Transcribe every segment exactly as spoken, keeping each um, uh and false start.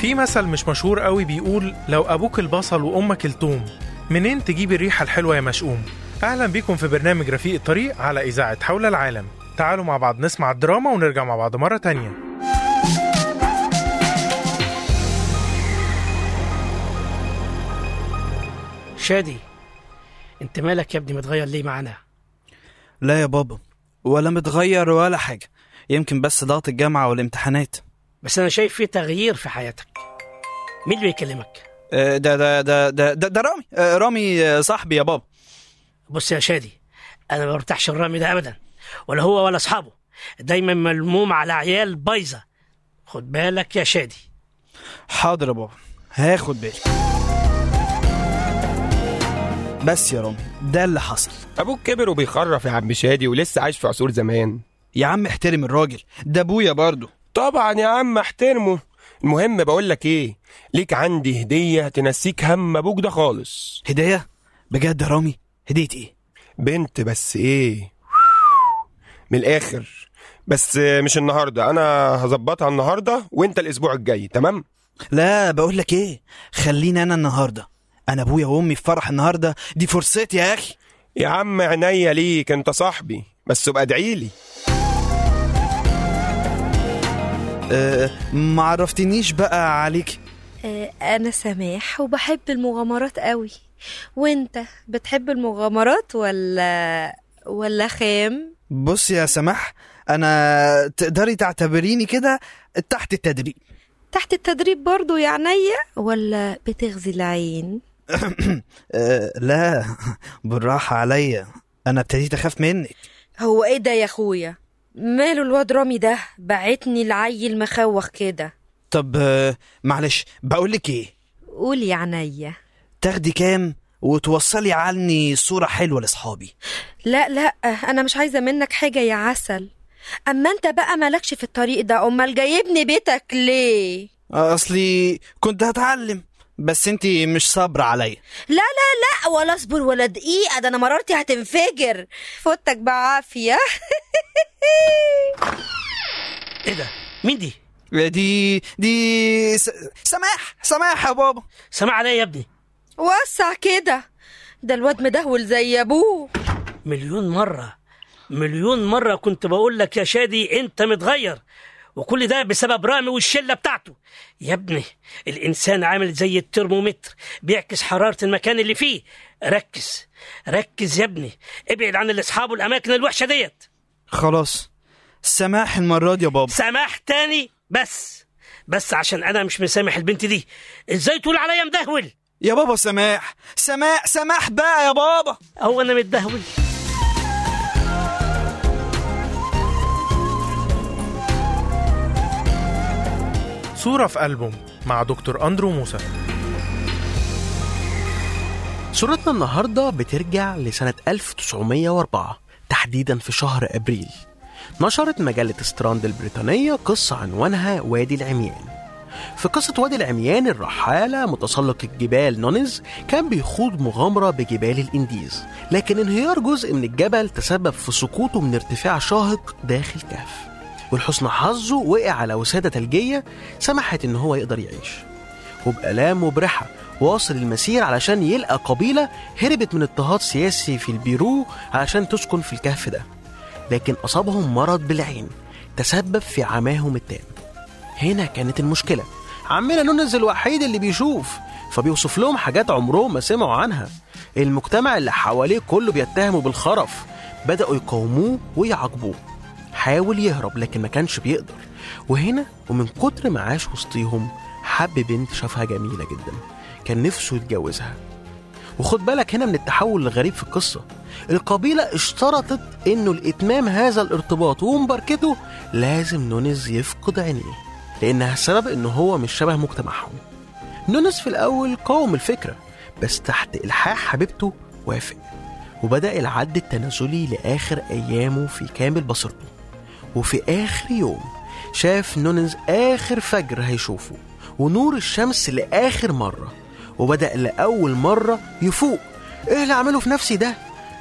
في مثل مش مشهور قوي بيقول لو أبوك البصل وأمك التوم منين تجيب الريحة الحلوة يا مشؤوم. أهلا بيكم في برنامج رفيق الطريق على إذاعة حول العالم. تعالوا مع بعض نسمع الدراما ونرجع مع بعض مرة تانية. شادي، انت مالك يا ابني متغير ليه معانا؟ لا يا بابا، ولا متغير ولا حاجة، يمكن بس ضغط الجامعة والامتحانات. بس انا شايف فيه تغيير في حياتك. مين اللي بيكلمك؟ ده ده ده ده ده, ده, ده رامي رامي صاحبي يا بابا. بص يا شادي، انا ما برتاحش الرامي ده ابدا، ولا هو ولا اصحابه، دايما ملموم على عيال بايظه. خد بالك يا شادي. حاضر يا بابا، هاخد بالي. بس يا رامي، ده اللي حصل. ابوك كبر وبيخرف يا عم شادي، ولسه عايش في عصور زمان. يا عم احترم الراجل ده، ابويا برضو. طبعا يا عم احترمه. المهم بقولك ايه، ليك عندي هدية تنسيك هم ابوك ده خالص. هدية؟ بجد يا رامي؟ هدية ايه؟ بنت، بس ايه، من الاخر. بس مش النهاردة، انا هظبطها النهاردة وانت الاسبوع الجاي، تمام؟ لا بقولك ايه، خليني انا النهاردة، انا ابويا وامي في فرح النهاردة، دي فرصتي يا اخي. يا عم عينيا ليك، انت صاحبي، بس ابقى ادعيلي. أه ما عرفتنيش بقى عليك. أه انا سماح وبحب المغامرات قوي. وانت بتحب المغامرات ولا ولا خام؟ بص يا سماح، انا تقدري تعتبريني كده تحت التدريب. تحت التدريب برضو يا عينيا، ولا بتغزي العين؟ أه لا بالراحة عليا، انا ابتديت اخاف منك. هو ايه ده يا اخويا؟ ماله الواد رامي ده بعتني العيل مخوخ كده؟ طب أه معلش، بقولك ايه، قولي يا عينيا. تاخدي كام وتوصلي عني صورة حلوة لصحابي؟ لا لا، انا مش عايزة منك حاجة يا عسل. اما انت بقى مالكش في الطريق ده، امال جايبني بيتك ليه؟ اصلي كنت هتعلم، بس انتي مش صابرة عليا. لا لا لا، ولا اصبر ولا دقيقة، ده انا مرارتي هتنفجر. فوتك بعافية. ايه ده؟ مين دي؟ دي دي س... سماح سماح يا بابا. سماح عليا يا ابني. وسع كده، ده الواد مدهول زي ابوه. مليون مرة مليون مرة كنت بقول لك يا شادي انت متغير، وكل ده بسبب رامي والشلة بتاعته. يا ابني الإنسان عامل زي الترمومتر، بيعكس حرارة المكان اللي فيه. ركز ركز يا ابني، ابعد عن الأصحاب والأماكن الوحشة ديت. خلاص سماح المرة دي يا بابا. سماح تاني؟ بس بس عشان أنا مش مسامح البنت دي. إزاي تقول عليا مدهول يا بابا؟ سماح سماح سماح بقى يا بابا. هو أنا متدهول؟ صورة في ألبوم مع دكتور أندرو موسى. صورتنا النهاردة بترجع لسنة ألف وتسعمية وأربعة، تحديدا في شهر أبريل. نشرت مجلة ستراند البريطانية قصة عنوانها وادي العميان. في قصة وادي العميان، الرحالة متسلق الجبال نونز كان بيخوض مغامرة بجبال الإنديز، لكن انهيار جزء من الجبل تسبب في سقوطه من ارتفاع شاهق داخل كهف، ولحسن حظه وقع على وسادة ثلجية سمحت إن هو يقدر يعيش. وبآلام مبرحة واصل المسير علشان يلقى قبيلة هربت من اضطهاد سياسي في البيرو علشان تسكن في الكهف ده، لكن أصابهم مرض بالعين تسبب في عماهم التام. هنا كانت المشكلة، عمنا نونز الوحيد اللي بيشوف، فبيوصف لهم حاجات عمرهم ما سمعوا عنها. المجتمع اللي حواليه كله بيتهموا بالخرف، بدأوا يقاوموه ويعاقبوه. حاول يهرب لكن ما كانش بيقدر، وهنا ومن كتر ما عاش وسطيهم حب بنت شافها جميلة جدا، كان نفسه يتجوزها. وخد بالك هنا من التحول الغريب في القصة، القبيلة اشترطت انه لإتمام هذا الارتباط ومباركته لازم نونز يفقد عينيه، لانها السبب انه هو مش شبه مجتمعهم. نونز في الاول قاوم الفكرة، بس تحت إلحاح حبيبته وافق، وبدأ العد التنازلي لآخر أيامه في كامل بصيرته. وفي آخر يوم شاف نونز آخر فجر هيشوفه ونور الشمس لآخر مرة، وبدأ لأول مرة يفوق. إيه اللي عمله في نفسي ده؟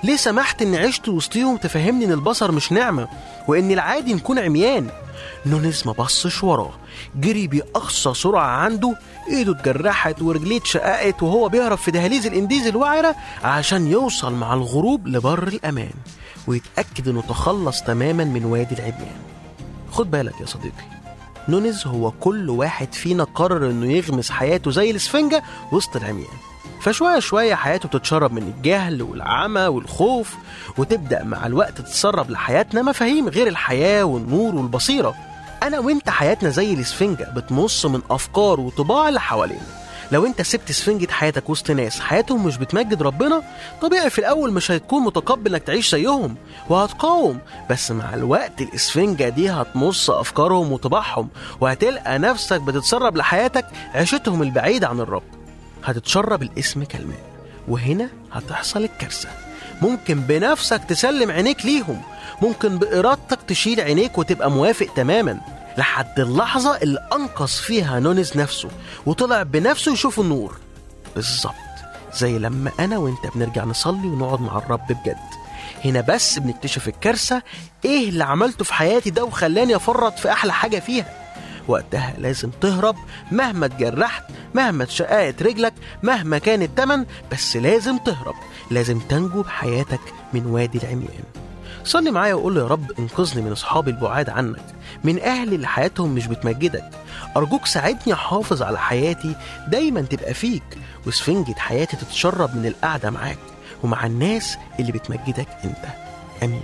ليه سمحت إني عشت وسطيهم تفهمني إن البصر مش نعمة وإن العادي نكون عميان؟ نونز ما بصش وراه، جري بأقصى سرعة عنده، إيده اتجرحت ورجليه اتشققت وهو بيهرب في دهاليز الإنديز الوعرة عشان يوصل مع الغروب لبر الأمان ويتأكد إنه تخلص تماما من وادي العميان. خد بالك يا صديقي، نونز هو كل واحد فينا قرر إنه يغمس حياته زي الإسفنجة وسط العميان، فشوية شوية حياته بتتشرب من الجهل والعمى والخوف، وتبدأ مع الوقت تتسرب لحياتنا مفاهيم غير الحياة والنور والبصيرة. أنا وإنت حياتنا زي الإسفنجة بتمص من أفكار وطباع اللي حوالينا. لو إنت سبت إسفنجة حياتك وسط ناس حياتهم مش بتمجد ربنا، طبيعي في الأول مش هتكون متقبل إنك تعيش زيهم وهتقاوم، بس مع الوقت الإسفنجة دي هتمص أفكارهم وطباعهم، وهتلقى نفسك بتتسرب لحياتك عيشتهم البعيدة عن الرب. هتتشرب الاسم كالماء، وهنا هتحصل الكارثة. ممكن بنفسك تسلم عينيك ليهم، ممكن بإرادتك تشيل عينيك وتبقى موافق تماما، لحد اللحظة اللي أنقذ فيها نونز نفسه وطلع بنفسه يشوف النور. بالظبط زي لما أنا وإنت بنرجع نصلي ونقعد مع الرب بجد. هنا بس بنكتشف الكارثة، إيه اللي عملته في حياتي ده وخلاني أفرط في أحلى حاجة فيها. وقتها لازم تهرب مهما اتجرحت، مهما اتشققت رجلك، مهما كان التمن، بس لازم تهرب، لازم تنجو بحياتك من وادي العميان. صلي معايا وقول له: يا رب انقذني من أصحابي البعاد عنك، من أهلي اللي حياتهم مش بتمجدك. أرجوك ساعدني أحافظ على حياتي دايما تبقى فيك، وسفنجة حياتي تتشرب من القعدة معاك ومع الناس اللي بتمجدك أنت. أمين.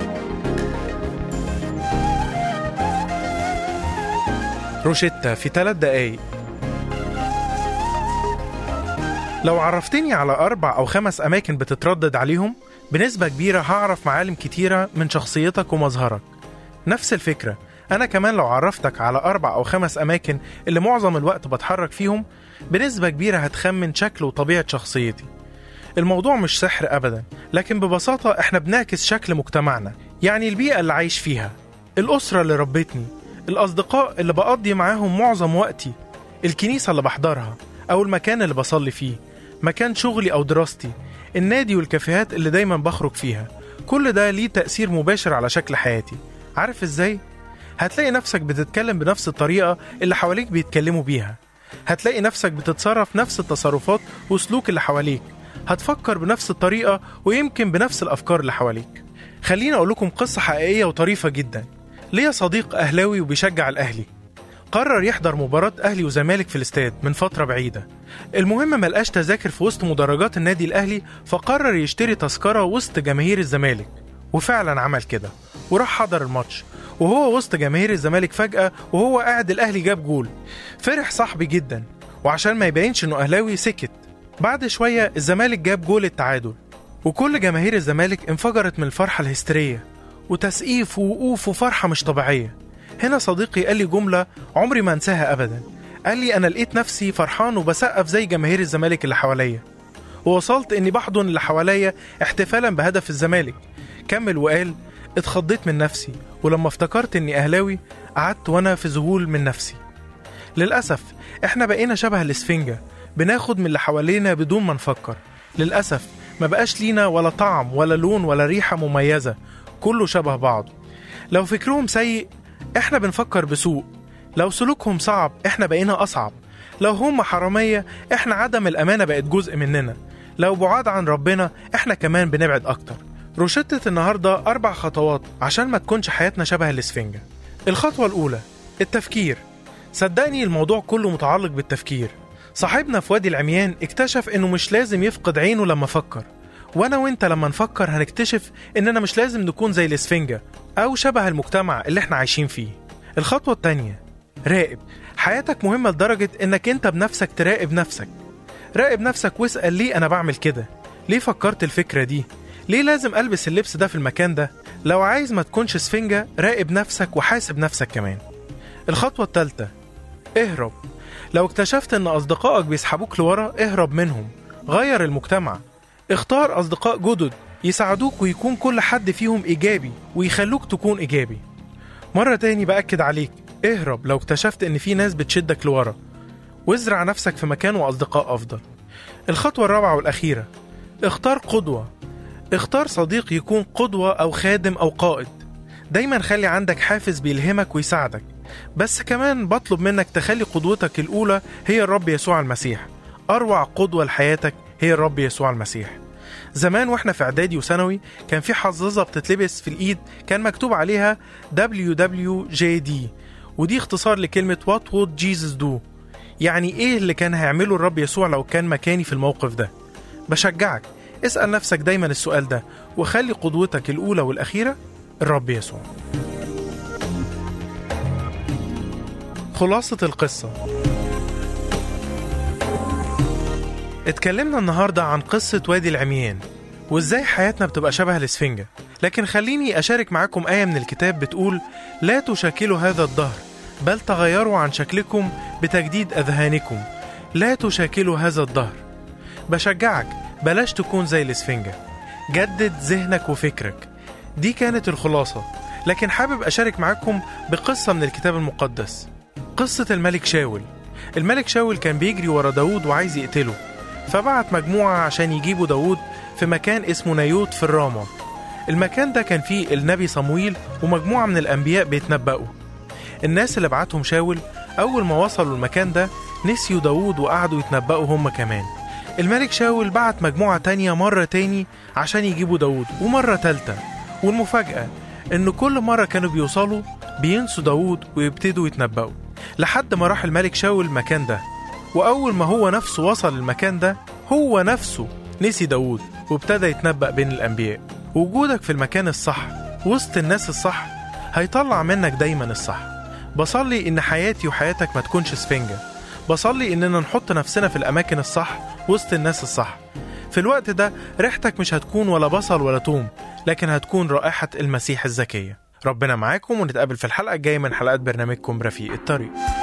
روشيتا في ثلاث دقايق. لو عرفتني على أربع أو خمس أماكن بتتردد عليهم، بنسبة كبيرة هعرف معالم كتيرة من شخصيتك ومظهرك. نفس الفكرة، أنا كمان لو عرفتك على أربع أو خمس أماكن اللي معظم الوقت بتحرك فيهم، بنسبة كبيرة هتخمن شكل وطبيعة شخصيتي. الموضوع مش سحر أبدا، لكن ببساطة إحنا بنعكس شكل مجتمعنا، يعني البيئة اللي عايش فيها، الأسرة اللي ربتني، الأصدقاء اللي بقضي معاهم معظم وقتي، الكنيسة اللي بحضرها أو المكان اللي بصلي فيه، مكان شغلي أو دراستي، النادي والكافيهات اللي دايما بخرج فيها. كل ده ليه تأثير مباشر على شكل حياتي. عارف إزاي؟ هتلاقي نفسك بتتكلم بنفس الطريقة اللي حواليك بيتكلموا بيها، هتلاقي نفسك بتتصرف نفس التصرفات وسلوك اللي حواليك، هتفكر بنفس الطريقة ويمكن بنفس الأفكار اللي حواليك. خليني أقول لكم قصة حقيقية وطريفة جدا. ليا صديق أهلاوي وبيشجع الأهلي، قرر يحضر مباراة أهلي وزمالك في الاستاد من فترة بعيدة. المهم ملقاش تذاكر في وسط مدرجات النادي الأهلي، فقرر يشتري تذكرة وسط جماهير الزمالك، وفعلا عمل كده وراح حضر الماتش وهو وسط جماهير الزمالك. فجأة وهو قاعد الأهلي جاب جول، فرح صاحبي جدا، وعشان ما يبينش إنه أهلاوي سكت. بعد شوية الزمالك جاب جول التعادل، وكل جماهير الزمالك انفجرت من الفرحة الهستيرية وتسقيف ووقوف وفرحة مش طبيعية. هنا صديقي قال لي جملة عمري ما انساها أبدا. قال لي: أنا لقيت نفسي فرحان وبسقف زي جماهير الزمالك اللي حواليا، ووصلت إني بحضن اللي حواليا احتفالا بهدف الزمالك. كمل وقال: اتخضيت من نفسي، ولما افتكرت إني أهلاوي قعدت وأنا في ذهول من نفسي. للأسف إحنا بقينا شبه الإسفنجة، بناخد من اللي حوالينا بدون ما نفكر. للأسف ما بقاش لينا ولا طعم ولا لون ولا ريحة مميزة، كله شبه بعض. لو فكرهم سيء احنا بنفكر بسوء، لو سلوكهم صعب احنا بقينا أصعب، لو هم حرامية احنا عدم الأمانة بقت جزء مننا، لو بعاد عن ربنا احنا كمان بنبعد أكتر. روشتة النهاردة أربع خطوات عشان ما تكونش حياتنا شبه الإسفنجة. الخطوة الأولى: التفكير. صدقني الموضوع كله متعلق بالتفكير. صاحبنا في وادي العميان اكتشف انه مش لازم يفقد عينه لما فكر، وانا وانت لما نفكر هنكتشف اننا مش لازم نكون زي الإسفنجة او شبه المجتمع اللي احنا عايشين فيه. الخطوة التانية: راقب. حياتك مهمة لدرجة انك انت بنفسك تراقب نفسك. راقب نفسك واسأل: ليه انا بعمل كده؟ ليه فكرت الفكرة دي؟ ليه لازم ألبس اللبس ده في المكان ده؟ لو عايز ما تكونش إسفنجة راقب نفسك وحاسب نفسك كمان. الخطوة الثالثة: اهرب. لو اكتشفت ان أصدقائك بيسحبوك لورا اهرب منهم. غير المجتمع، اختار أصدقاء جدد يساعدوك ويكون كل حد فيهم إيجابي ويخلوك تكون إيجابي. مرة تاني بأكد عليك: اهرب لو اكتشفت ان في ناس بتشدك لورا، وازرع نفسك في مكان وأصدقاء أفضل. الخطوة الرابعة والأخيرة: اختار قدوة. اختار صديق يكون قدوة أو خادم أو قائد. دايما خلي عندك حافز بيلهمك ويساعدك، بس كمان بطلب منك تخلي قدوتك الأولى هي الرب يسوع المسيح. أروع قدوة لحياتك هي الرب يسوع المسيح. زمان واحنا في اعدادي وثانوي كان في حظاظة بتتلبس في الايد كان مكتوب عليها دبليو دبليو جي دي، ودي اختصار لكلمة What would Jesus do؟ يعني ايه اللي كان هيعمله الرب يسوع لو كان مكاني في الموقف ده؟ بشجعك اسأل نفسك دايما السؤال ده، وخلي قدوتك الأولى والأخيرة الرب يسوع. خلاصة القصة، اتكلمنا النهاردة عن قصة وادي العميان وازاي حياتنا بتبقى شبه الاسفنجة، لكن خليني أشارك معاكم آية من الكتاب بتقول لا تشاكلوا هذا الدهر بل تغيروا عن شكلكم بتجديد أذهانكم. لا تشاكلوا هذا الدهر. بشجعك بلاش تكون زي الاسفنجة، جدد ذهنك وفكرك. دي كانت الخلاصة، لكن حابب أشارك معاكم بقصة من الكتاب المقدس، قصة الملك شاول. الملك شاول كان بيجري ورا داود وعايز يقتله، فبعت مجموعة عشان يجيبوا داود في مكان اسمه نايوت في الرامة. المكان ده كان فيه النبي صمويل ومجموعة من الأنبياء بيتنبأوا. الناس اللي بعتهم شاول أول ما وصلوا المكان ده نسيوا داود وقعدوا يتنبأوا هم كمان. الملك شاول بعت مجموعة تانية مرة تاني عشان يجيبوا داود، ومرة تالتة، والمفاجأة إن كل مرة كانوا بيوصلوا بينسوا داود ويبتدوا يتنبأوا، لحد ما راح الملك شاول المكان ده. وأول ما هو نفسه وصل المكان ده هو نفسه نسي داود وابتدى يتنبأ بين الأنبياء. وجودك في المكان الصح وسط الناس الصح هيطلع منك دايما الصح. بصلي إن حياتي وحياتك ما تكونش سفنجة. بصلي إننا نحط نفسنا في الأماكن الصح وسط الناس الصح. في الوقت ده ريحتك مش هتكون ولا بصل ولا توم، لكن هتكون رائحة المسيح الزكية. ربنا معاكم، ونتقابل في الحلقة الجاية من حلقات برنامجكم رفيق الطريق.